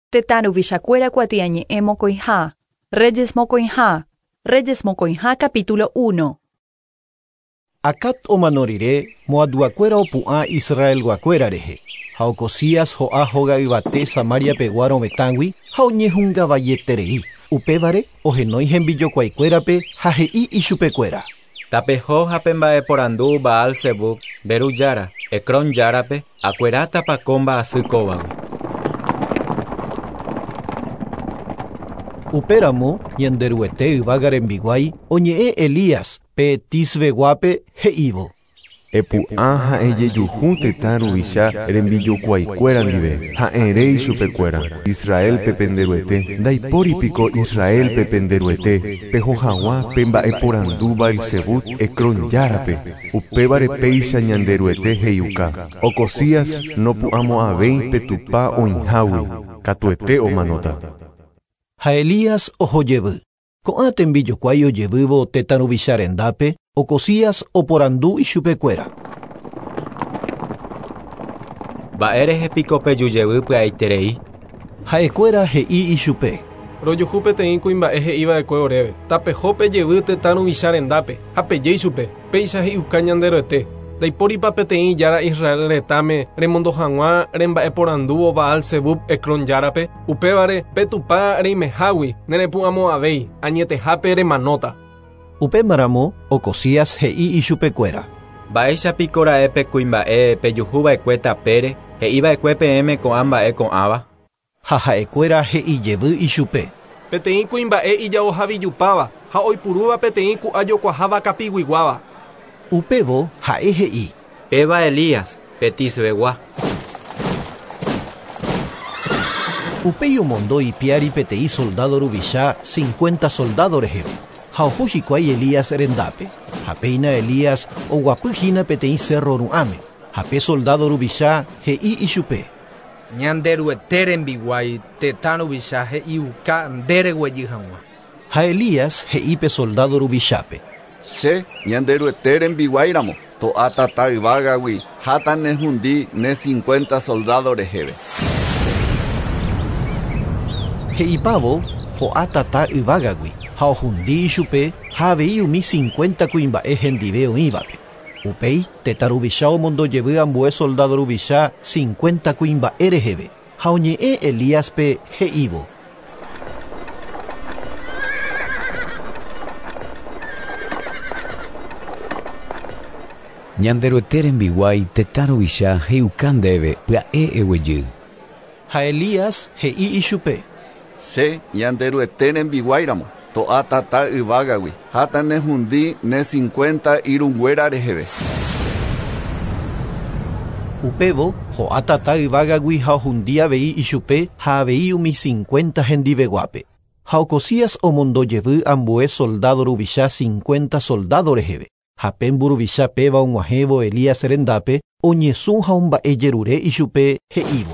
Tetanu Vishacuera Cuatiañe Mocoijá. Reyes Mocoijá capítulo 1. Akat omanorire moaduacuera opu'a Israel guacuerareje. Haocosías ho'a hoga ibate Samaria peguaro metangui, haoñehunga valleterei. Upevare ohenoi hembillokuaikuérape hahe'i ichupecuera. Tapeho hapembae porandu Baal Zebub, Beru Yara, Ekron Yarape, akuerata pakomba asykóvape. Upéramo ñanderuete yvága rembiguái oñe'ẽ Elías pe Tisbeguápe he'ívo. Epu'ã ha'ejejuhu tetã ruvicha rembillokuaikuéra ndive ha'erei chupekuéra Israel pe penderuete ndaipóripiko Israel pe penderuete peho hag̃ua pe mba'eporandu Baal-Zebub Ekron Yarape upévare péicha ñanderuete he'iuka Okosías nopu'ãmo'ãvéi pe tupa oĩhágui katuete omanóta. Ha Elías ohojevy. Ko'ã tembiljokuái ojevývo tetãruvicha rendápe, Okosías oporandu ichupekuéra. Mba'érehepiko pejujevy py'aiterei. Ha'ekuéra he'i ichupe. Rojuhu peteĩ kuimba'e he'iva'ekue oréve. Tapeho pejevy tetãruvicha rendápe ha peje ichupe. Péicha he'iuka ñanderuete. Ndaipóripa peteĩ jára Israel retãme remondo hag̃ua remba'eporandúvo Baal-Zebub Ekron Yarape upévare petupa reimehágui nerepu'ãmo'ãvéi añetehápe remanóta. Upémaramo Okosías he'i ichupekuéra. Mba'éichapiko ra'e kuimba'e pejuhuva'ekue tapére he'iva'ekue peẽme ko'ã mba'e ko'ãva. Ha ha'ekuéra he'ijevy ichupe. Peteĩ kuimba'e ijavohavijupáva ha oipurúva peteĩ ku'ajokuaaháva kapiguiguáva. Upévo ha'e he'i. Eva Elías pe Tisbegua. Upéi omondói piári peteĩ soldado ruvicha 50 soldado reheve. Ha oho hikuái Elías rendápe. Hapéina Elías oguapýhína peteĩ cerro ru'ãme. Hape soldado ruvicha he'i ichupe. Ñanderuete rembiguái tetã ruvicha he'iuka ndereguejy hag̃ua. Ha Elías he'ípe soldado ruvichápe. Che ñanderuete rembiguáiramo to'a tata yvágagui háta nehundi ne 50 soldado reheve. He'ipávo ho'a tata yvágagui ha ohundi ichupe ha avei umi 50 kuimba'e hendive oĩvape. Upéi tetã ruvicha omondojevy ambue soldado ruvicha 50 kuimba'e reheve ha oñe'ẽ Elíaspe he'ívo. Ñanderuete rembiguái tetã ruvicha he'iuka ndéve pya'e eguejy. Ha Elías he'i ichupe. Che ñanderuete rembiguáiramo to'a tata yvágagui háta nehundi ne 50 irũnguéra reheve. Upévo ho'a tata yvágagui ha ohundi avei ichupe ha avei umi 50 hendiveguápe. Ha Okosías omondojevy ambue soldado ruvicha 50 soldado reheve. Hape mburuvicha péva og̃uahẽvo Elías rendápe oñesũ ha omba'ejerure ichupe he'ívo.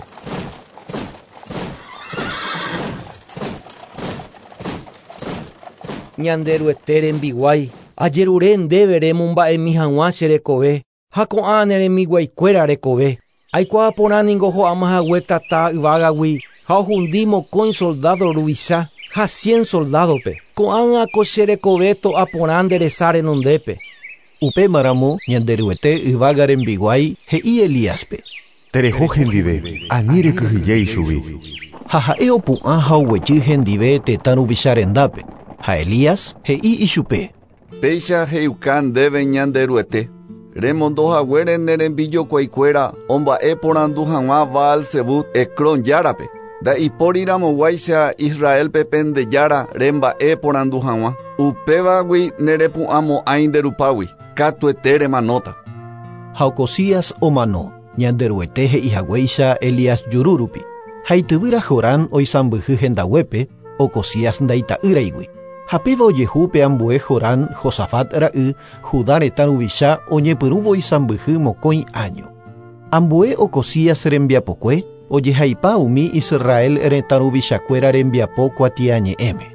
Ñanderuete rembiguái ajerure ndéve remomba'emi hag̃ua che rekove ha ko'ã neremiguaikuéra rekove. Aikuaa porã ningo ho'amahague tata yvágagui ha ohundi mokõi soldado ruvicha ha 100 soldadope. Ko'ãngako che rekove to'a porã nderesa renondépe. Upémaramo ñanderuete yvága rembiguái he'i Elíaspe. Tereho hendive ani rekyhyje ichugui. Ha ha'e opu'ã ha oguejy hendive tetã ruvicha rendápe. Ha Elías he'i ichupe. Péicha he'iuka ndéve ñanderuete remondohaguére nerembillokuaikuéra omba'eporandu hag̃ua Baal-Zebub Ekron Yarape ndaipóriramoguáicha Israel pe pendejára remba'eporandu hag̃ua upévagui nerepu'ãmo'ãi nderupágui katuete remanóta. Ha Okosías omano ñanderuete he'ihaguéicha Elías jururupi. Ha ityvýra Jorán oisãmbyhy hendaguépe Okosías ndaita'ýraigui. Hapéva ojehu pe ambue Jorán Josafat ra'y Judá retã ruvicha oñepyrũvo oisãmbyhy mokõi año. Ambue Okosías rembiapokue ojehaipa umi Israel retã ruvichakuéra rembiapo kuatiañe'ẽme.